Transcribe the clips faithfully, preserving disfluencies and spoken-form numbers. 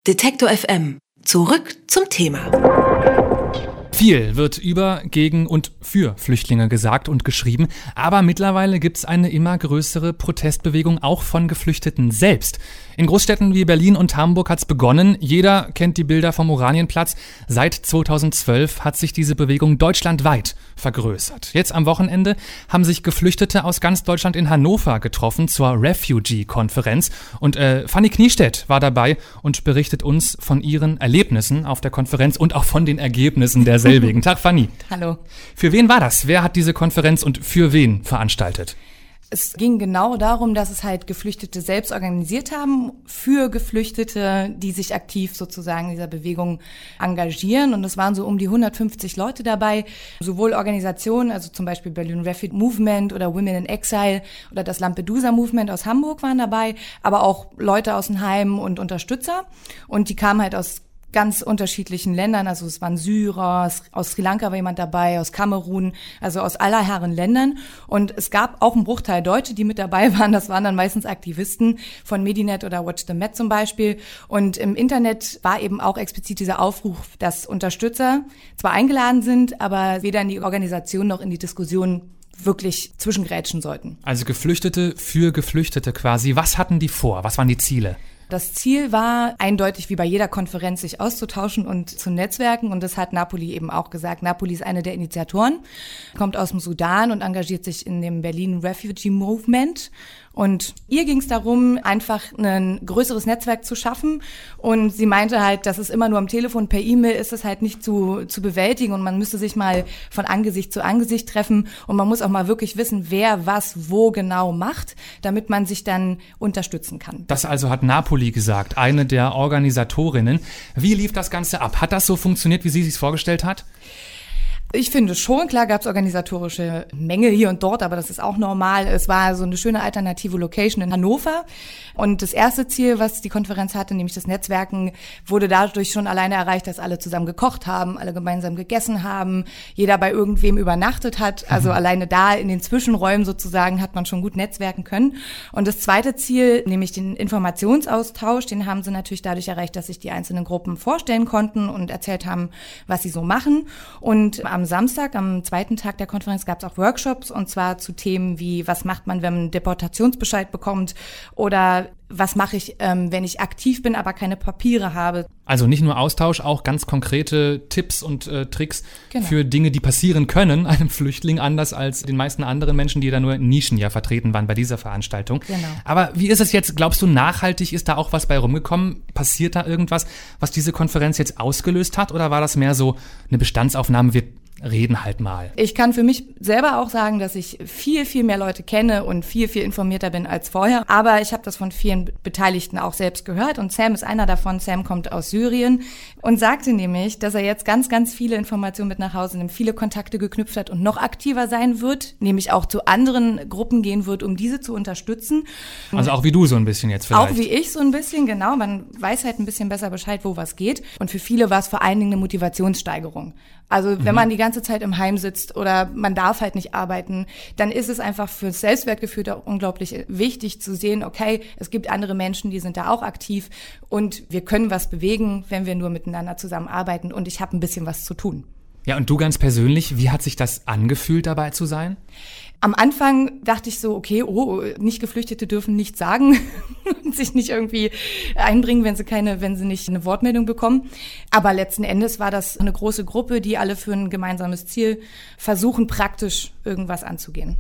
Detektor F M. Zurück zum Thema. Viel wird über, gegen und für Flüchtlinge gesagt und geschrieben, aber mittlerweile gibt es eine immer größere Protestbewegung auch von Geflüchteten selbst. In Großstädten wie Berlin und Hamburg hat es begonnen. Jeder kennt die Bilder vom Oranienplatz. Seit zweitausendzwölf hat sich diese Bewegung deutschlandweit vergrößert. Jetzt am Wochenende haben sich Geflüchtete aus ganz Deutschland in Hannover getroffen zur Refugee-Konferenz. Und äh, Fanny Kniestedt war dabei und berichtet uns von ihren Erlebnissen auf der Konferenz und auch von den Ergebnissen derselbigen. Tag, Fanny. Hallo. Für wen war das? Wer hat diese Konferenz und für wen veranstaltet? Es ging genau darum, dass es halt Geflüchtete selbst organisiert haben, für Geflüchtete, die sich aktiv sozusagen in dieser Bewegung engagieren. Und es waren so um die hundertfünfzig Leute dabei, sowohl Organisationen, also zum Beispiel Berlin Refugee Movement oder Women in Exile oder das Lampedusa Movement aus Hamburg waren dabei, aber auch Leute aus den Heimen und Unterstützer. Und die kamen halt aus ganz unterschiedlichen Ländern, also es waren Syrer, aus Sri Lanka war jemand dabei, aus Kamerun, also aus aller Herren Ländern. Und es gab auch einen Bruchteil Deutsche, die mit dabei waren. Das waren dann meistens Aktivisten von Medinet oder Watch the Met zum Beispiel. Und im Internet war eben auch explizit dieser Aufruf, dass Unterstützer zwar eingeladen sind, aber weder in die Organisation noch in die Diskussion wirklich zwischengrätschen sollten. Also Geflüchtete für Geflüchtete quasi. Was hatten die vor? Was waren die Ziele? Das Ziel war eindeutig, wie bei jeder Konferenz, sich auszutauschen und zu netzwerken. Und das hat Napoli eben auch gesagt. Napoli ist eine der Initiatoren, kommt aus dem Sudan und engagiert sich in dem Berlin Refugee Movement. Und ihr ging es darum, einfach ein größeres Netzwerk zu schaffen. Und sie meinte halt, dass es immer nur am Telefon, per E-Mail ist es halt nicht zu, zu bewältigen. Und man müsste sich mal von Angesicht zu Angesicht treffen. Und man muss auch mal wirklich wissen, wer was wo genau macht, damit man sich dann unterstützen kann. Das also hat Napoli gesagt, eine der Organisatorinnen. Wie lief das Ganze ab? Hat das so funktioniert, wie sie es sich vorgestellt hat? Ich finde schon, klar gab es organisatorische Mängel hier und dort, aber das ist auch normal. Es war so eine schöne alternative Location in Hannover. Und das erste Ziel, was die Konferenz hatte, nämlich das Netzwerken, wurde dadurch schon alleine erreicht, dass alle zusammen gekocht haben, alle gemeinsam gegessen haben, jeder bei irgendwem übernachtet hat. Also mhm. alleine da in den Zwischenräumen sozusagen hat man schon gut netzwerken können. Und das zweite Ziel, nämlich den Informationsaustausch, den haben sie natürlich dadurch erreicht, dass sich die einzelnen Gruppen vorstellen konnten und erzählt haben, was sie so machen. Und am Samstag, am zweiten Tag der Konferenz, gab es auch Workshops, und zwar zu Themen wie, was macht man, wenn man einen Deportationsbescheid bekommt, oder was mache ich, ähm, wenn ich aktiv bin, aber keine Papiere habe. Also nicht nur Austausch, auch ganz konkrete Tipps und äh, Tricks genau. für Dinge, die passieren können, einem Flüchtling, anders als den meisten anderen Menschen, die da nur in Nischen ja vertreten waren bei dieser Veranstaltung. Genau. Aber wie ist es jetzt, glaubst du, nachhaltig ist da auch was bei rumgekommen? Passiert da irgendwas, was diese Konferenz jetzt ausgelöst hat, oder war das mehr so eine Bestandsaufnahme, wir reden halt mal? Ich kann für mich selber auch sagen, dass ich viel, viel mehr Leute kenne und viel, viel informierter bin als vorher. Aber ich habe das von vielen Beteiligten auch selbst gehört. Und Sam ist einer davon. Sam kommt aus Syrien und sagte nämlich, dass er jetzt ganz, ganz viele Informationen mit nach Hause nimmt, viele Kontakte geknüpft hat und noch aktiver sein wird, nämlich auch zu anderen Gruppen gehen wird, um diese zu unterstützen. Also auch wie du so ein bisschen jetzt vielleicht. Auch wie ich so ein bisschen, genau. Man weiß halt ein bisschen besser Bescheid, wo was geht. Und für viele war es vor allen Dingen eine Motivationssteigerung. Also wenn man die ganze Zeit im Heim sitzt oder man darf halt nicht arbeiten, dann ist es einfach fürs Selbstwertgefühl da unglaublich wichtig zu sehen, okay, es gibt andere Menschen, die sind da auch aktiv und wir können was bewegen, wenn wir nur miteinander zusammenarbeiten, und ich habe ein bisschen was zu tun. Ja, und du ganz persönlich, wie hat sich das angefühlt, dabei zu sein? Am Anfang dachte ich so, okay, oh, nicht Geflüchtete dürfen nichts sagen und sich nicht irgendwie einbringen, wenn sie keine, wenn sie nicht eine Wortmeldung bekommen. Aber letzten Endes war das eine große Gruppe, die alle für ein gemeinsames Ziel versuchen, praktisch irgendwas anzugehen.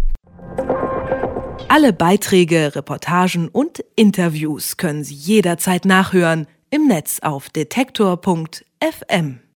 Alle Beiträge, Reportagen und Interviews können Sie jederzeit nachhören im Netz auf detektor punkt f m.